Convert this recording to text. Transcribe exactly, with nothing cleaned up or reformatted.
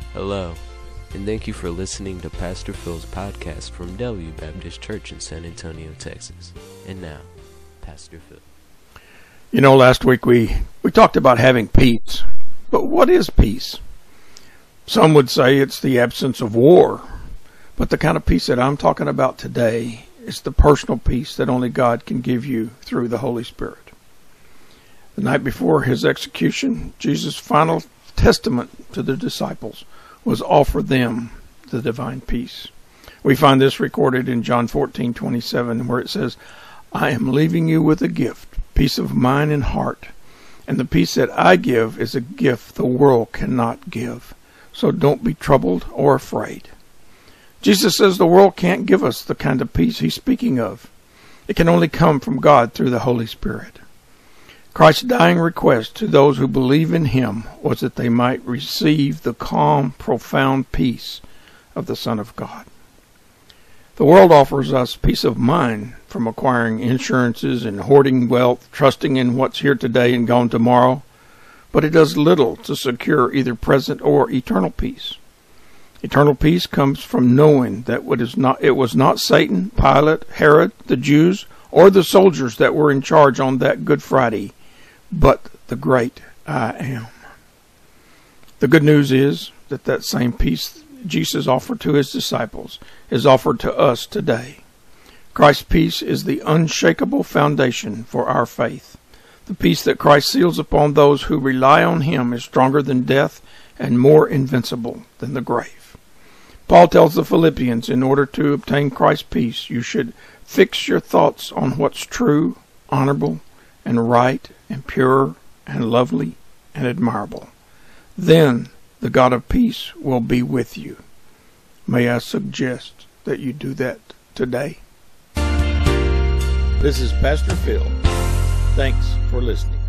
Hello, and thank you for listening to Pastor Phil's podcast from W Baptist Church in San Antonio, Texas. And now, Pastor Phil. You know, last week we, we talked about having peace. But what is peace? Some would say it's the absence of war. But the kind of peace that I'm talking about today is the personal peace that only God can give you through the Holy Spirit. The night before his execution, Jesus' final testament to the disciples was offer them the divine peace. We find this recorded in John fourteen twenty-seven, where it says, I am leaving you with a gift, peace of mind and heart. And the peace that I give is a gift the world cannot give. So don't be troubled or afraid. Jesus says the world can't give us the kind of peace he's speaking of. It can only come from God through the Holy Spirit. Christ's dying request to those who believe in him was that they might receive the calm, profound peace of the Son of God. The world offers us peace of mind from acquiring insurances and hoarding wealth, trusting in what's here today and gone tomorrow, but it does little to secure either present or eternal peace. Eternal peace comes from knowing that what is not, it was not Satan, Pilate, Herod, the Jews, or the soldiers that were in charge on that Good Friday, but the great I Am. The good news is that that same peace Jesus offered to his disciples is offered to us today. Christ's peace is the unshakable foundation for our faith. The peace that Christ seals upon those who rely on him is stronger than death and more invincible than the grave. Paul tells the Philippians, in order to obtain Christ's peace, you should fix your thoughts on what's true, honorable, and right, and pure, and lovely, and admirable. Then the God of peace will be with you. May I suggest that you do that today? This is Pastor Phil. Thanks for listening.